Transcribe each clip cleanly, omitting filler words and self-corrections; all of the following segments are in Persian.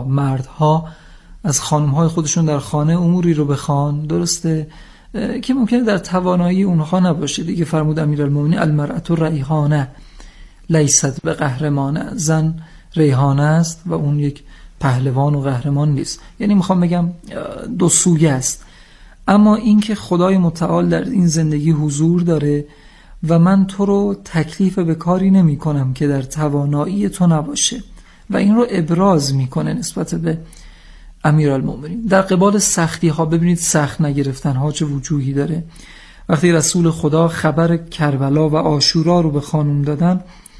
مردها از خانم‌های خودشون در خانه اموری رو بخوان، درسته که ممکنه در توانایی اونها نباشه دیگه. فرمود امیرالمومنین المرأة ریحانه لیست به قهرمانه، زن ریحانه است و اون یک پهلوان و قهرمان نیست. یعنی میخوام بگم دو سویه است. اما این که خدای متعال در این زندگی حضور داره و من تو رو تکلیف به کاری نمی کنم که در توانایی تو نباشه و این رو ابراز میکنه نسبت به امیرالمومنین. در قبال سختی ها ببینید سخت نگرفتن ها چه وجوهی داره. وقتی رسول خدا خبر کربلا و عاشورا رو به خانم دادن،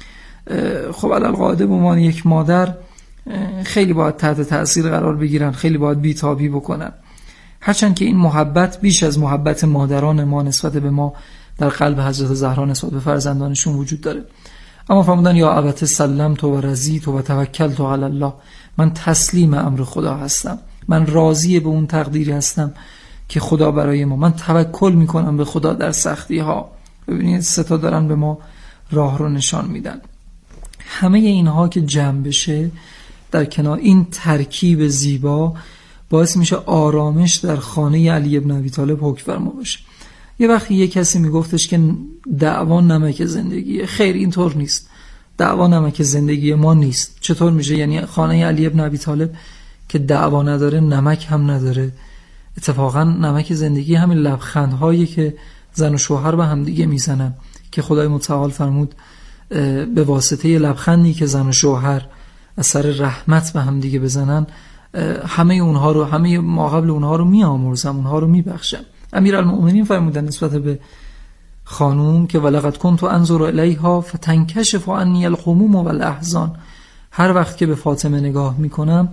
خب علالقاعده به عنوان یک مادر خیلی باید تحت تأثیر قرار بگیرن، خیلی باید بیتابی بکنن، هرچند که این محبت بیش از محبت مادران ما نسبت به ما در قلب حضرت زهرا نسبت به فرزندانشون وجود داره. اما فرمودن یا ابت سلمت و رضیت و توکلت علی الله، من تسلیم امر خدا هستم، من راضی به اون تقدیری هستم که خدا برای ما، من توکل میکنم به خدا در سختی ها. ببینید سه تا دارن به ما راه رو نشان میدن. همه اینها که جمع بشه در کنار این ترکیب زیبا باعث میشه آرامش در خانه علی ابن ابی طالب حکم فرما باشه. یه وقتی یه کسی میگفتش که دعوا نمک زندگیه، خیر اینطور نیست. دعوا نمک زندگی ما نیست. چطور میشه؟ یعنی خانه علی ابن ابی طالب که دعوا نداره نمک هم نداره. اتفاقا نمک زندگی همین لبخندهایی که زن و شوهر به هم دیگه میزنن که خدای متعال فرمود به واسطه لبخندی که زن و شوهر اثر رحمت به هم دیگه بزنن، همه اونها رو، همه ما قبل اونها رو میامرزم، اونها رو میبخشم. امیرالمومنین فرمودن نسبت به خانوم که ولقد کنت انظر الیها فتنکشف عنی الغموم والاحزان، هر وقت که به فاطمه نگاه میکنم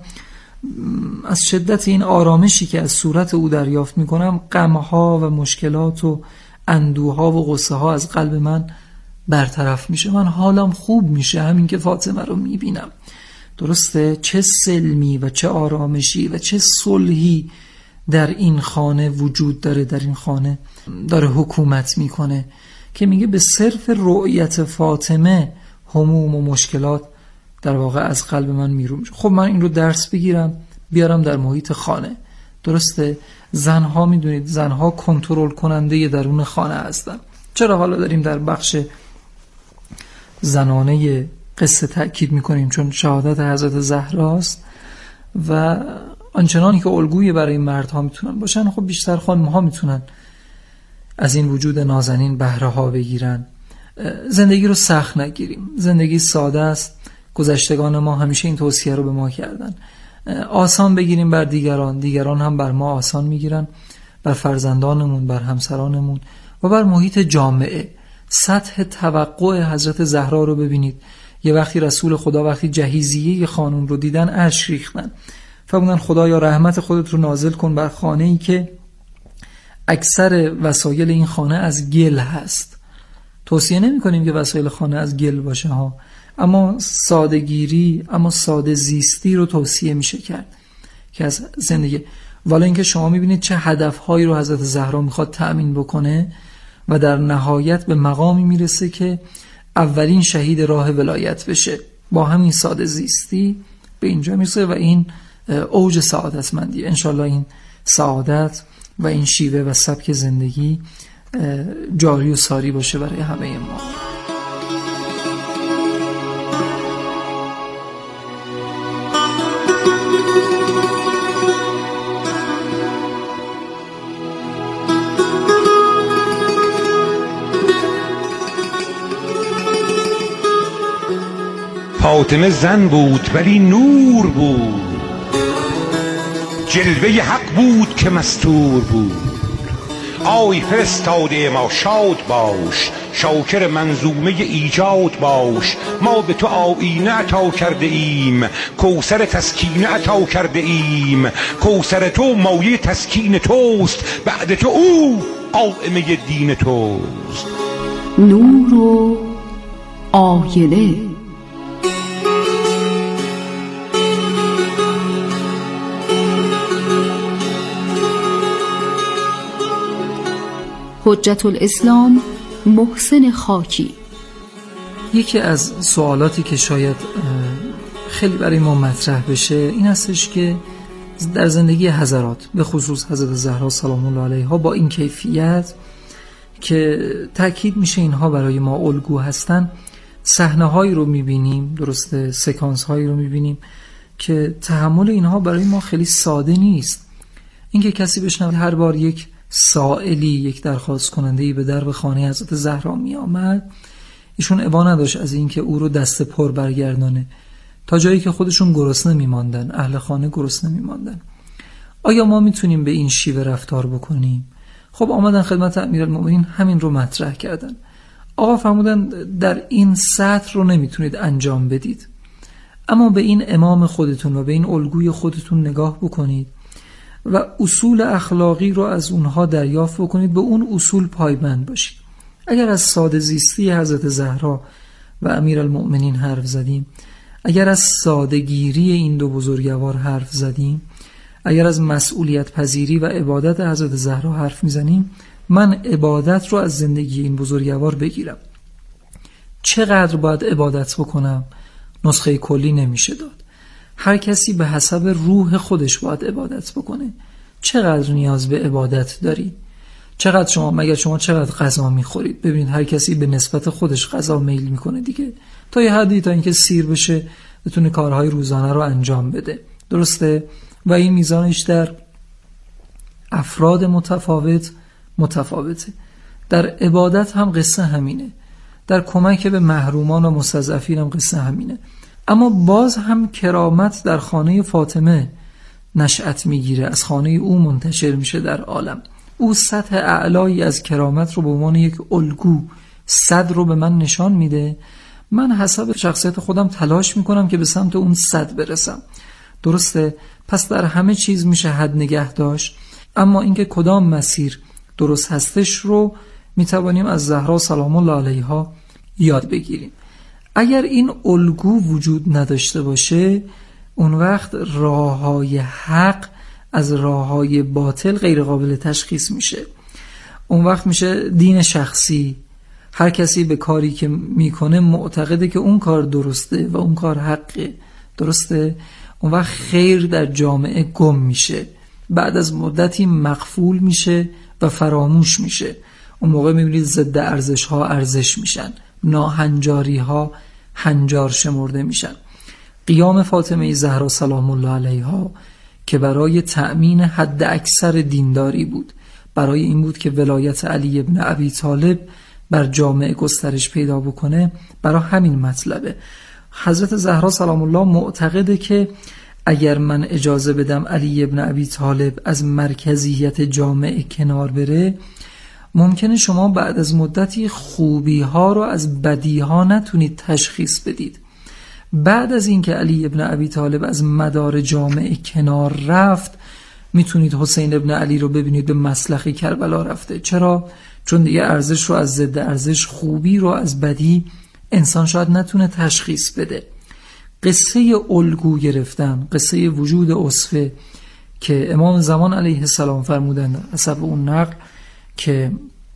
از شدت این آرامشی که از صورت او دریافت میکنم غمها و مشکلات و اندوها و غصه ها از قلب من برطرف میشه، من حالم خوب میشه همین که فاطمه رو میبینم. درسته؟ چه سلمی و چه آرامشی و چه صلحی در این خانه وجود داره، در این خانه داره حکومت میکنه که میگه به صرف رؤیت فاطمه هموم و مشکلات در واقع از قلب من میرو میشه. خب من این رو درس بگیرم بیارم در محیط خانه. درسته؟ زنها میدونید زنها کنترل کننده درون خانه هستن. چرا حالا داریم در بخش زنانه قصه تأکید میکنیم؟ چون شهادت حضرت زهراست و آنچنانی که الگوی برای مردها میتونن باشن، خب بیشتر خانم‌ها میتونن از این وجود نازنین بهره ها بگیرن. زندگی رو سخت نگیریم، زندگی ساده است. گذشتگان ما همیشه این توصیه رو به ما کردن. آسان بگیریم بر دیگران، دیگران هم بر ما آسان میگیرن، بر فرزندانمون، بر همسرانمون و بر محیط جامعه. سطح توقع حضرت زهرا رو ببینید. یه وقتی رسول خدا وقتی جهیزیه خانم رو دیدن اشک ریختن، فرمودن خدایا رحمت خودت رو نازل کن بر خانه‌ای که اکثر وسایل این خانه از گل هست. توصیه نمی کنیم که وسایل خانه از گل باشه ها، اما سادگیری، اما ساده زیستی رو توصیه میشه کرد که از زندگی. والا اینکه شما میبینید چه هدفهایی رو حضرت زهرا میخواد تأمین بکنه و در نهایت به مقامی میرسه که اولین شهید راه ولایت بشه. با همین ساده زیستی به اینجا میرسه و این اوج سعادتمندی. انشالله این سعادت و این شیوه و سبک زندگی جاری و ساری باشه برای همه ما. فاطمه زن بود ولی نور بود، جلوه حق بود که مستور بود. آی فرستاده ما شاد باش، شاکر منظومه ایجاد باش. ما به تو آیینه عطا کرده ایم، کوثر تسکینه عطا کرده ایم. کوثر تو مایه تسکین توست، بعد تو او قائمه دین توست. نور و آینه. حجت الاسلام محسن خاکی. یکی از سوالاتی که شاید خیلی برای ما مطرح بشه این هستش که در زندگی حضرات به خصوص حضرت زهرا سلام الله علیها با این کیفیت که تأکید میشه اینها برای ما الگو هستن، صحنه هایی رو میبینیم، درسته، سکانس هایی رو میبینیم که تحمل اینها برای ما خیلی ساده نیست. اینکه کسی بشنوه هر بار یک سائلی، یک درخواست کننده‌ای به در خانه حضرت زهرا می آمد، ایشون ابا نداشت از اینکه او رو دست پر برگردانه تا جایی که خودشون گرسنه میماندن، اهل خانه گرسنه میماندن. آیا ما میتونیم به این شیوه رفتار بکنیم؟ خب آمدن خدمت امیرالمومنین همین رو مطرح کردن. آقا فرمودن در این سطح رو نمیتونید انجام بدید، اما به این امام خودتون و به این الگوی خودتون نگاه بکنید و اصول اخلاقی رو از اونها دریافت بکنید، به اون اصول پایبند باشید. اگر از ساده زیستی حضرت زهرا و امیرالمؤمنین حرف زدیم، اگر از ساده‌گیری این دو بزرگوار حرف زدیم، اگر از مسئولیت پذیری و عبادت حضرت زهرا حرف میزنیم، من عبادت رو از زندگی این بزرگوار بگیرم. چقدر باید عبادت بکنم؟ نسخه کلی نمیشه داد. هر کسی به حسب روح خودش باید عبادت بکنه. چقدر نیاز به عبادت داری؟ چقدر شما چقدر غذا میخورید؟ ببینید هر کسی به نسبت خودش غذا میل میکنه دیگه، تا یه حدی، تا اینکه سیر بشه بتونه کارهای روزانه رو انجام بده، درسته؟ و این میزانش در افراد متفاوته. در عبادت هم قصه همینه، در کمک به محرومان و مستضعفین هم قصه همینه. اما باز هم کرامت در خانه فاطمه نشأت میگیره، از خانه او منتشر میشه در عالم. او سطح اعلایی از کرامت رو به عنوان یک الگو، صد رو به من نشان میده. من حسب شخصیت خودم تلاش میکنم که به سمت اون صد برسم، درسته؟ پس در همه چیز میشه حد نگه داشت، اما اینکه کدام مسیر درست هستش رو میتوانیم از زهرا سلام الله علیها یاد بگیریم. اگر این الگو وجود نداشته باشه، اون وقت راههای حق از راههای باطل غیر قابل تشخیص میشه. اون وقت میشه دین شخصی، هر کسی به کاری که میکنه معتقده که اون کار درسته و اون کار حقه، درسته؟ اون وقت خیر در جامعه گم میشه، بعد از مدتی مغفول میشه و فراموش میشه. اون موقع میبینید ضد ارزش ها ارزش میشن، ناهنجاری ها هنجار شمرده میشن. قیام فاطمه زهرا سلام الله علیها که برای تأمین حد اکثر دینداری بود، برای این بود که ولایت علی ابن ابی طالب بر جامعه گسترش پیدا بکنه، برای همین مطلبه. حضرت زهرا سلام الله معتقده که اگر من اجازه بدم علی ابن ابی طالب از مرکزیت جامعه کنار بره، ممکنه شما بعد از مدتی خوبی ها رو از بدی ها نتونید تشخیص بدید. بعد از اینکه علی ابن ابی طالب از مدار جامعه کنار رفت، میتونید حسین ابن علی رو ببینید به مسلخ کربلا رفته. چرا؟ چون دیگه ارزش رو از ضد ارزش، خوبی رو از بدی انسان شاید نتونه تشخیص بده. قصه الگو گرفتن، قصه وجود اسوه که امام زمان علیه السلام فرمودند حسب اون نقل که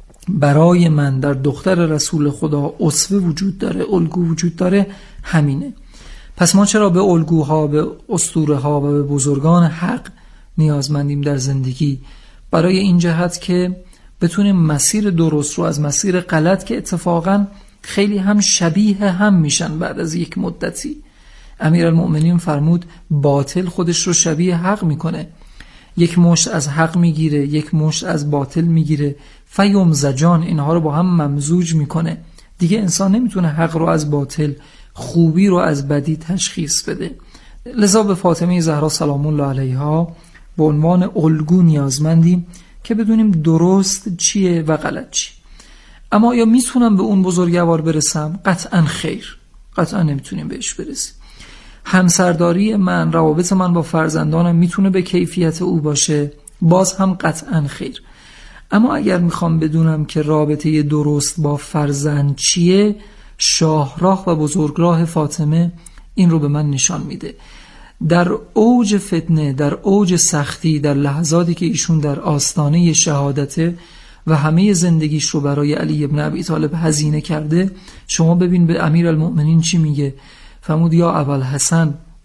برای من در دختر رسول خدا اسوه وجود داره، الگو وجود داره، همینه. پس ما چرا به الگوها، به اسطوره ها و به بزرگان حق نیازمندیم در زندگی؟ برای این جهت که بتونیم مسیر درست رو از مسیر غلط که اتفاقاً خیلی هم شبیه هم میشن بعد از یک مدتی. امیرالمؤمنین فرمود باطل خودش رو شبیه حق میکنه، یک مشت از حق میگیره، یک مشت از باطل میگیره، فیمزجان، اینها رو با هم ممزوج میکنه. دیگه انسان نمیتونه حق رو از باطل، خوبی رو از بدی تشخیص بده. لذا به فاطمه زهرا سلام الله علیها به عنوان الگو نیازمندیم که بدونیم درست چیه و غلط چیه. اما یا میتونم به اون بزرگوار برسم؟ قطعا خیر، قطعا نمیتونیم بهش برسیم. همسرداری من، روابط من با فرزندانم میتونه به کیفیت او باشه؟ باز هم قطعا خیر. اما اگر میخوام بدونم که رابطه درست با فرزند چیه، شاهراه و بزرگراه فاطمه این رو به من نشان میده. در اوج فتنه، در اوج سختی، در لحظاتی که ایشون در آستانه شهادته و همه زندگیش رو برای علی ابن ابی طالب هزینه کرده، شما ببین به امیرالمؤمنین چی میگه. فرمود یا ابوالحسن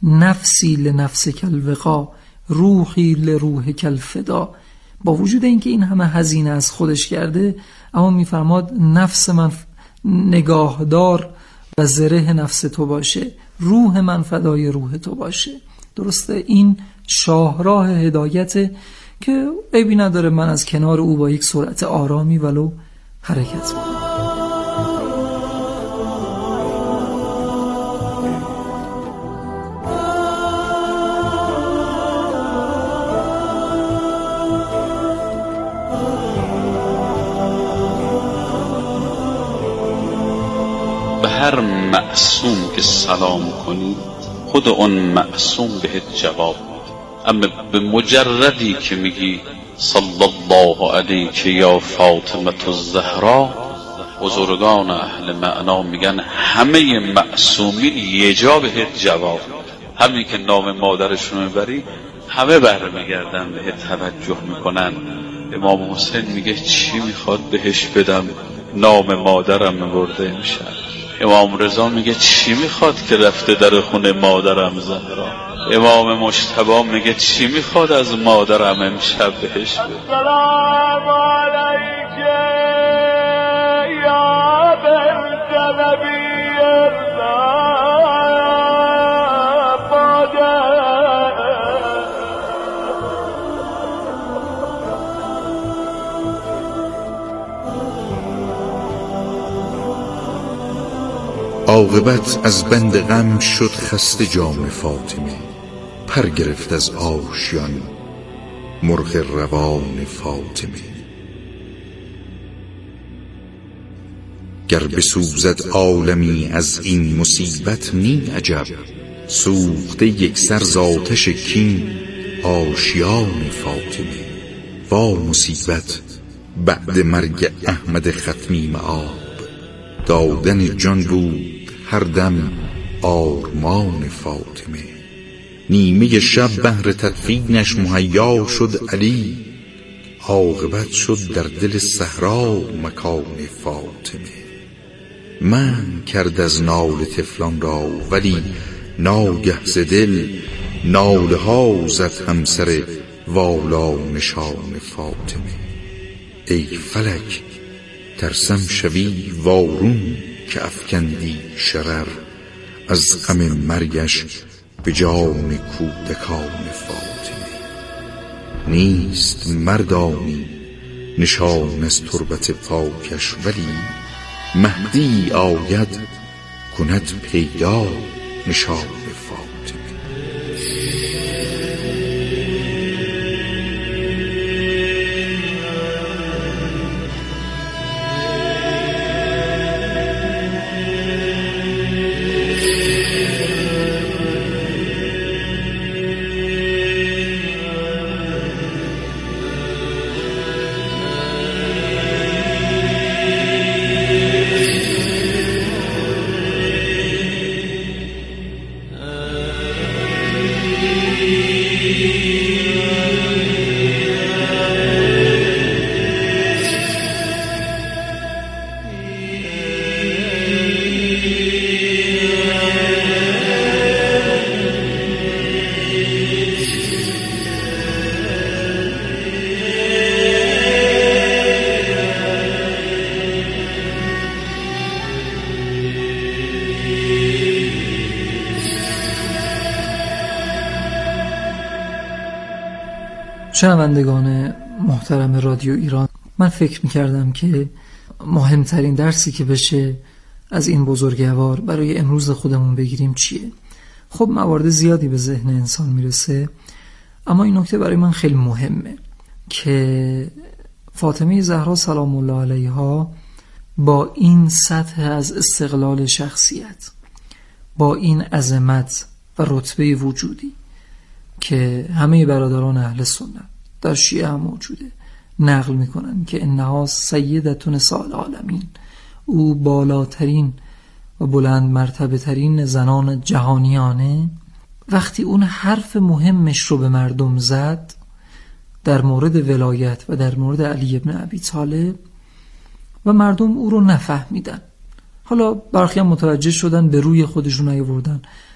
نفسی لنفسک الوقا روحی لروحک الفدا. با وجود اینکه این همه هزینه از خودش کرده، اما میفرماد نفس من نگاهدار و زره نفس تو باشه، روح من فدای روح تو باشه. درسته؟ این شاهراه هدایت که عیبی نداره من از کنار او با یک سرعت آرامی ولو حرکت کنم. به هر معصوم که سلام کنید خود اون معصوم بهت جواب میده. اما به مجردی که میگی صلی الله علیک یا فاطمه الزهرا، بزرگان اهل معنا میگن همه معصومین یه جا بهت جواب میده. همین که نام مادرشون میبری همه برمیگردن بهت توجه میکنن. امام حسین میگه چی میخواد بهش بدم، نام مادرم برده امشب. امام رضا میگه چی میخواد که رفته در خونه مادرم زهرا. امام مجتبی میگه چی میخواد از مادرم امشب بهش بده. سلام علیک یا بنت نبی عاقبت از بند غم شد خسته جان فاطمه، پر گرفت از آشیان مرغ روان فاطمه. گر بسوزد عالمی از این مصیبت نی عجب، سوخته یک سر ز آتش کین آشیان فاطمه. وا مصیبت بعد مرگ احمد ختمی معاب، دادن جان بود هر دم آرمان فاطمه. نیمه شب بهر تدفینش مهیا شد علی، عاقبت شد در دل صحرا مکان فاطمه. من کرد از ناله طفلان را ولی ناگه ز دل، ناله ها زد همسر والا نشان فاطمه. ای فلک ترسم شوی وارون که افکندی شرر، از غم مرگش به جان کودکان فاطمه. نیست مردانی نشان از تربت پاکش، ولی مهدی آید کند پیدا نشان فاطمه. شنوندگان محترم رادیو ایران، من فکر می‌کردم که مهمترین درسی که بشه از این بزرگوار برای امروز خودمون بگیریم چیه. خب موارد زیادی به ذهن انسان میرسه، اما این نکته برای من خیلی مهمه که فاطمه زهرا سلام الله علیها با این سطح از استقلال شخصیت، با این عظمت و رتبه وجودی که همه برادران اهل سنت در شیعه هم موجوده نقل میکنن که انها سیدتون نساء العالمین، او بالاترین و بلند مرتبه ترین زنان جهانیانه، وقتی اون حرف مهمش رو به مردم زد در مورد ولایت و در مورد علی ابن ابی طالب و مردم او رو نفهمیدن، حالا برخی هم متوجه شدن به روی خودشون نیاوردن،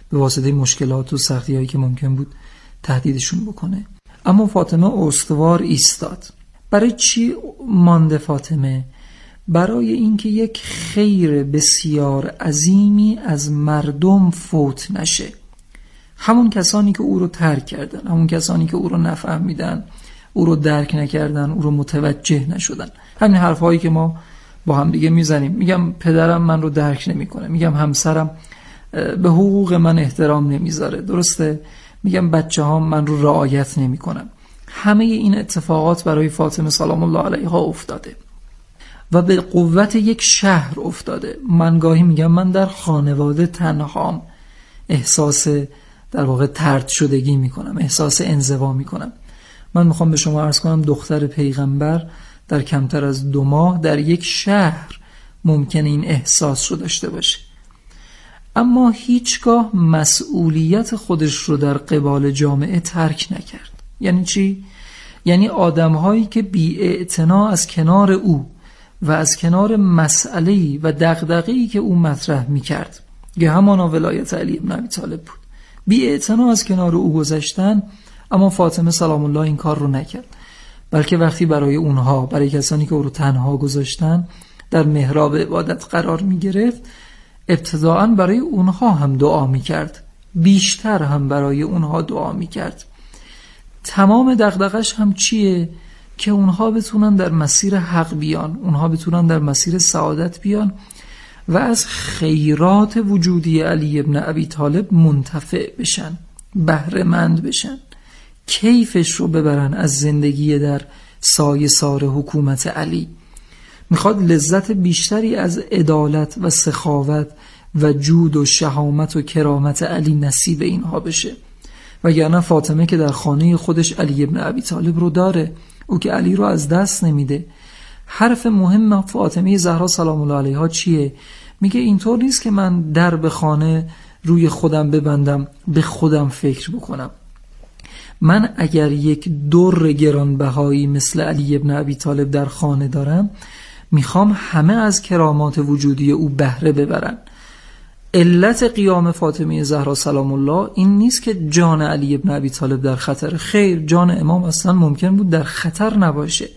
به واسطه مشکلات و سختی‌هایی که ممکن بود تهدیدشون بکنه. اما فاطمه استوار ایستاد. برای چی مانده فاطمه؟ برای اینکه یک خیر بسیار عظیمی از مردم فوت نشه. همون کسانی که او رو ترک کردن، همون کسانی که او رو نفهمیدن، او رو درک نکردن، او رو متوجه نشدن. همین حرفایی که ما با هم دیگه میزنیم. میگم پدرم من رو درک نمیکنه، میگم همسرم به حقوق من احترام نمیذاره، درسته؟ میگم بچه‌هام من رو رعایت نمیکنن. همه این اتفاقات برای فاطمه سلام الله علیها افتاده و به قوت یک شهر افتاده. من گاهی میگم من در خانواده تنهام احساس در واقع طرد شدگی میکنم، احساس انزوا میکنم. من میخوام به شما عرض کنم دختر پیغمبر در کمتر از 2 ماه در یک شهر ممکنه این احساس رو داشته باشه، اما هیچگاه مسئولیت خودش رو در قبال جامعه ترک نکرد. یعنی چی؟ یعنی آدم‌هایی که بی‌اعتنا از کنار او و از کنار مسئله‌ای و دغدغه‌ای که او مطرح می‌کرد که همانا ولایت علی بن ابی طالب بود، بی‌اعتنا از کنار او گذاشتن، اما فاطمه سلام الله این کار رو نکرد، بلکه وقتی برای اونها، برای کسانی که او رو تنها گذاشتن، در محراب عبادت قرار می‌گرفت، ابتداءً برای اونها هم دعا می‌کرد، بیشتر هم برای اونها دعا می‌کرد. تمام دغدغش هم چیه؟ که اونها بتونن در مسیر حق بیان، اونها بتونن در مسیر سعادت بیان و از خیرات وجودی علی ابن ابی طالب منتفع بشن، بهره مند بشن، کیفش رو ببرن از زندگی در سایه سار حکومت علی. میخواد لذت بیشتری از عدالت و سخاوت و جود و شهامت و کرامت علی نصیب اینها بشه. وگرنه فاطمه که در خانه خودش علی ابن ابی طالب رو داره، او که علی رو از دست نمیده. حرف مهم فاطمه زهرا سلام الله علیها چیه؟ میگه اینطور نیست که من در به خانه روی خودم ببندم، به خودم فکر بکنم. من اگر یک در گرانبهایی مثل علی ابن ابی طالب در خانه دارم، میخوام همه از کرامات وجودی او بهره ببرن. علت قیام فاطمه زهرا سلام الله این نیست که جان علی ابن ابی طالب در خطر، خیر، جان امام اصلا ممکن بود در خطر نباشه،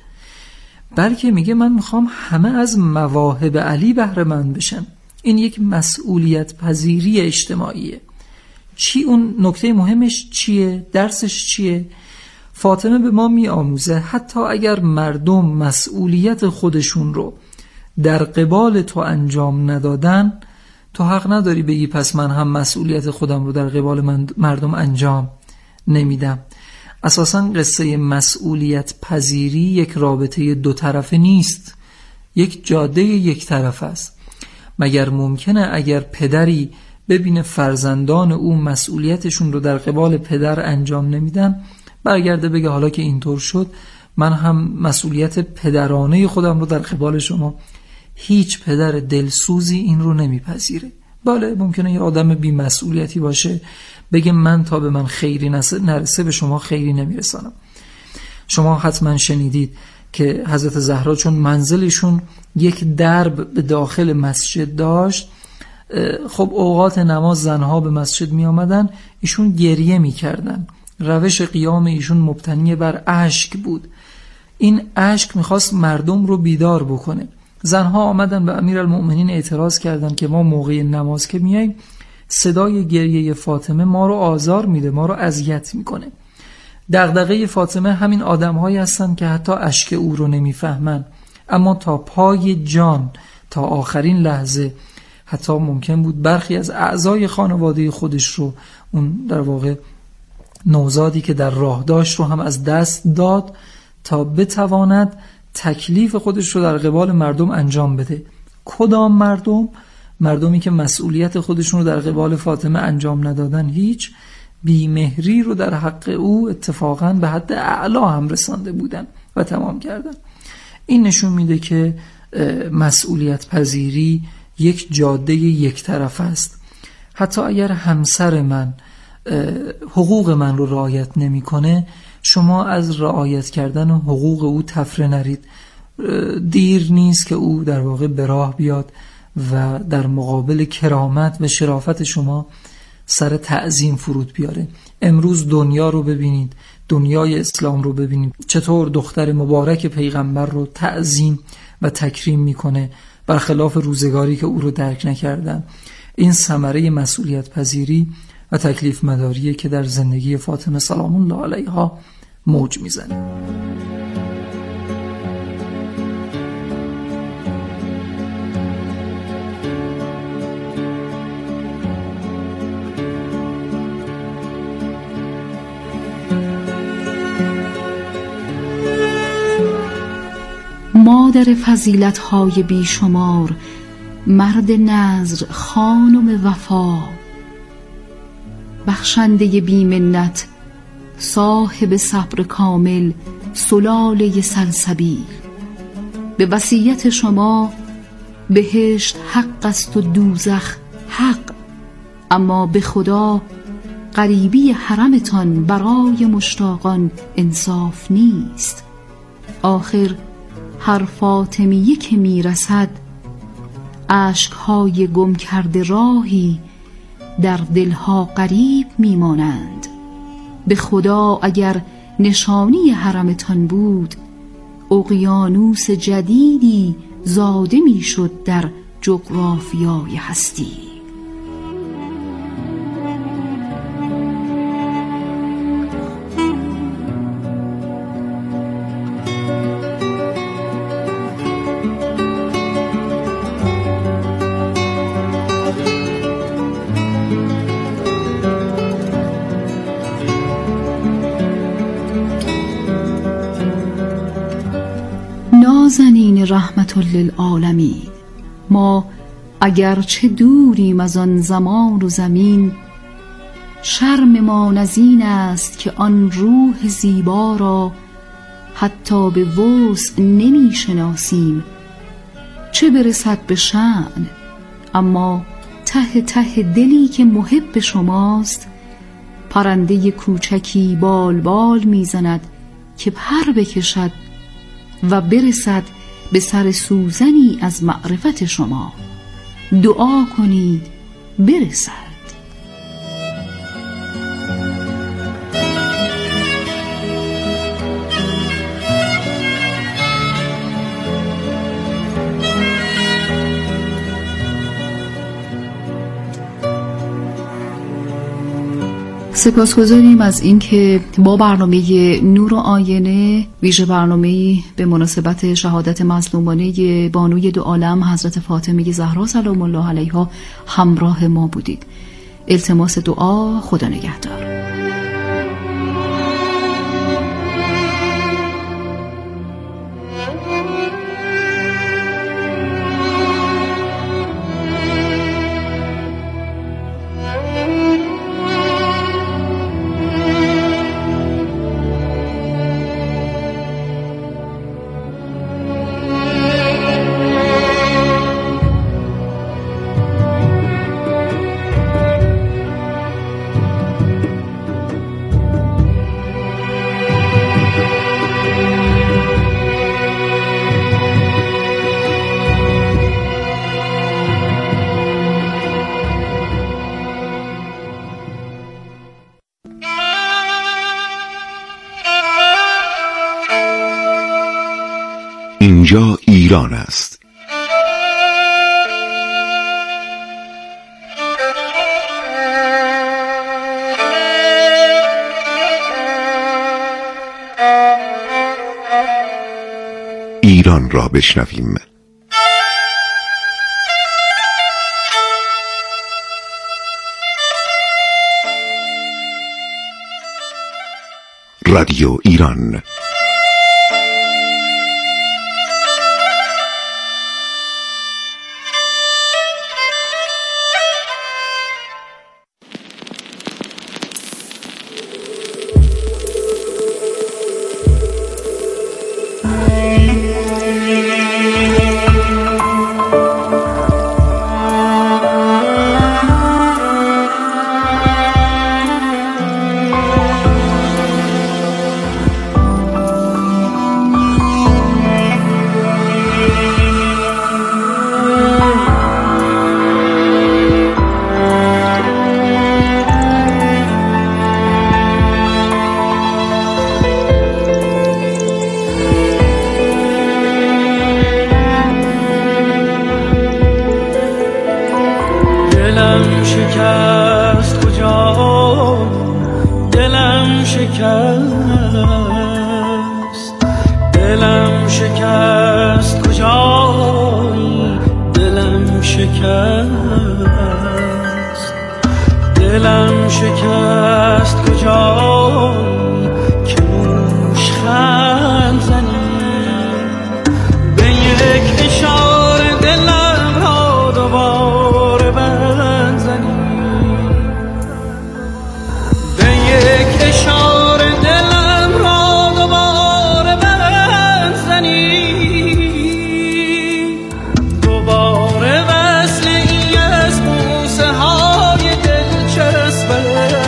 بلکه میگه من میخوام همه از مواهب علی بهره مند بشن. این یک مسئولیت پذیری اجتماعیه. چی اون نکته مهمش چیه؟ درسش چیه؟ فاطمه به ما میآموزه حتی اگر مردم مسئولیت خودشون رو در قبال تو انجام ندادن، تو حق نداری بگی پس من هم مسئولیت خودم رو در قبال مردم انجام نمیدم. اساساً قصه مسئولیت پذیری یک رابطه 2 طرفه نیست، یک جاده یک طرف است. مگر ممکنه اگر پدری ببینه فرزندان او مسئولیتشون رو در قبال پدر انجام نمیدن، برگرده بگه حالا که اینطور شد من هم مسئولیت پدرانه خودم رو در قبال شما. هیچ پدر دلسوزی این رو نمیپذیره. بله ممکنه یه آدم بی مسئولیتی باشه بگه من تا به من خیری نرسه به شما خیری نمیرسانم. شما حتما شنیدید که حضرت زهرا چون منزلشون یک درب به داخل مسجد داشت، خب اوقات نماز زنها به مسجد می آمدن، ایشون گریه می کردن. روش قیام ایشون مبتنی بر اشک بود. این اشک میخواست مردم رو بیدار بکنه. زنها آمدن به امیرالمؤمنین اعتراض کردن که ما موقع نماز که میاییم صدای گریه فاطمه ما رو آزار میده، ما رو اذیت میکنه. دغدغه فاطمه همین آدم‌هایی هستن که حتی اشک او رو نمیفهمن، اما تا پای جان، تا آخرین لحظه، حتی ممکن بود برخی از اعضای خانواده خودش رو، اون در واقع نوزادی که در راه داشت رو هم از دست داد تا بتواند تکلیف خودش رو در قبال مردم انجام بده. کدام مردم؟ مردمی که مسئولیت خودشون رو در قبال فاطمه انجام ندادن، هیچ بیمهری رو در حق او اتفاقاً به حد اعلا هم رسانده بودن و تمام کردن. این نشون میده که مسئولیت پذیری یک جاده یک طرف است. حتی اگر همسر من حقوق من رو رعایت نمیکنه، شما از رعایت کردن حقوق او تفره نرید. دیر نیست که او در واقع به راه بیاد و در مقابل کرامت و شرافت شما سر تعظیم فرود بیاره. امروز دنیا رو ببینید، دنیای اسلام رو ببینید، چطور دختر مبارک پیغمبر رو تعظیم و تکریم میکنه، برخلاف روزگاری که او رو درک نکردن. این ثمره مسئولیت پذیری و تکلیف مداریه که در زندگی فاطمه سلام الله علیها موج میزنه. مادر فضیلت‌های بیشمار، مرد نذر، خانم وفا، بخشنده بی‌منت، صاحب صبر کامل، سلاله سلسبیل. به وصیت شما بهشت حق است و دوزخ حق، اما به خدا غریبی حرمتان برای مشتاقان انصاف نیست. آخر هر فاطمیه که میرسد، اشکهای گم کرده راهی در دلها غریب میمانند. به خدا اگر نشانی حرمتان بود، اقیانوس جدیدی زاده میشد در جغرافیای هستی. نازنین رحمت للعالمین، ما اگرچه دوریم از آن زمان و زمین، شرممان از این است که آن روح زیبا را حتی به وصف نمی شناسیم، چه برسد به شأن. اما ته ته دلی که محب شماست، پرنده کوچکی بال بال میزند که پر بکشد و برسد به سر سوزنی از معرفت شما. دعا کنید برسد. سپاسگزاریم از اینکه با برنامه نور و آینه، ویژه برنامه‌ای به مناسبت شهادت مظلومانه بانوی دو عالم حضرت فاطمه زهرا سلام الله علیها همراه ما بودید. التماس دعا. خدا نگهدار. اینجا ایران است. ایران را بشنویم. رادیو ایران. دلم شکست کجایی، دلم شکست، دلم شکست کجایی که نوشخند زنی، به یک اشاره دلم را دوباره بند زنی، به یک اشاره دلم را دوباره بند زنی، دوباره وصل ای از بوسه های دلچسبه،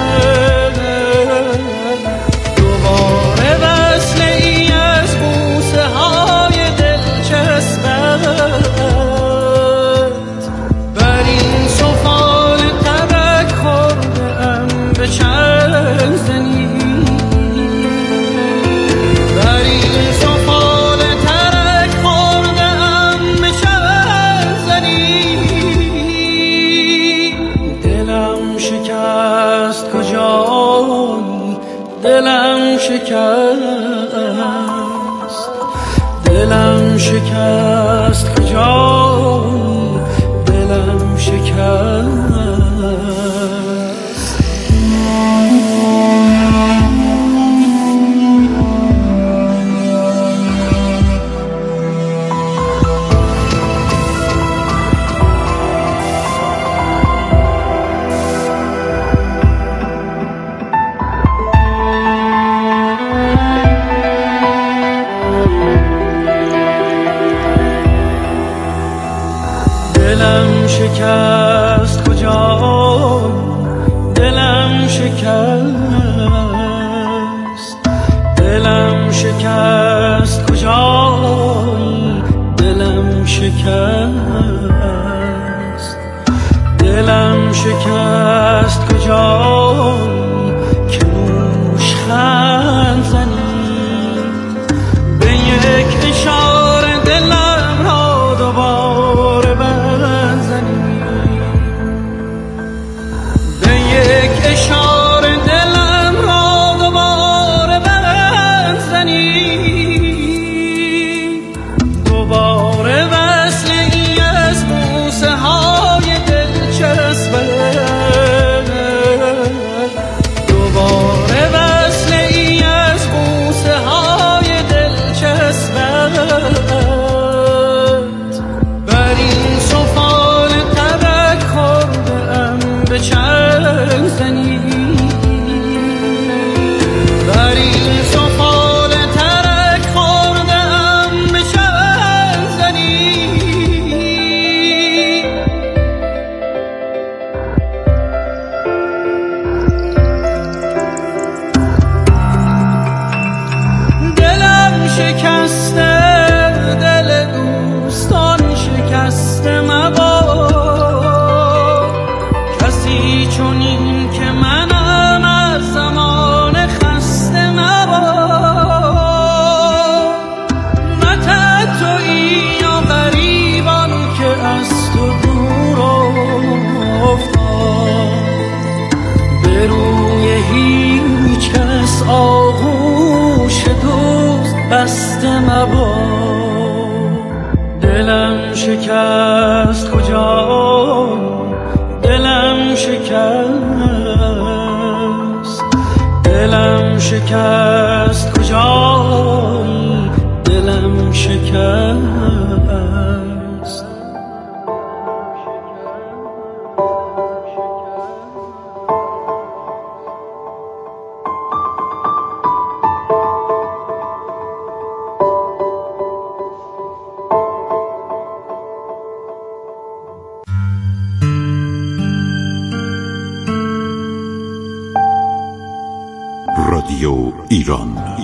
دوباره وصل ای از بوسه های دلچسبه، بر این سفال تبک خورده ام به چند زنی، بر این سفال ترک خورده ام به چند زنی، دلم شکست کجایی، دلم شکست، دلم شکست کجایی، دلم شکست. دلم شکست کجایی، دلم شکست، دلم شکست کجایی، دلم شکست، دلم شکست کجایی که نوشخند زنی، به یک اشاره دلم را دوباره بند زنی، به یک اشاره دلم را دوباره بند زنی، دوباره وصل ای از بوسه های دلچسبه، دوباره وصل ای از بوسه های دلچسبه، بر این سفال تبک خورده ام به چند زنی، بر این سفال ترک خورده ام به چند زنی، دلم شکسته، دل دوستان شکسته مباد، کسی چنین که منم از زمان خسته مباد، نه تنهایی یا غریبان که از تو دور افتاد، به روی هیچ کس آغوش دوست بسته مباد، دلم شکست کجایی، دلم شکست، دلم شکست کجایی، دلم شکست. رادیو ایران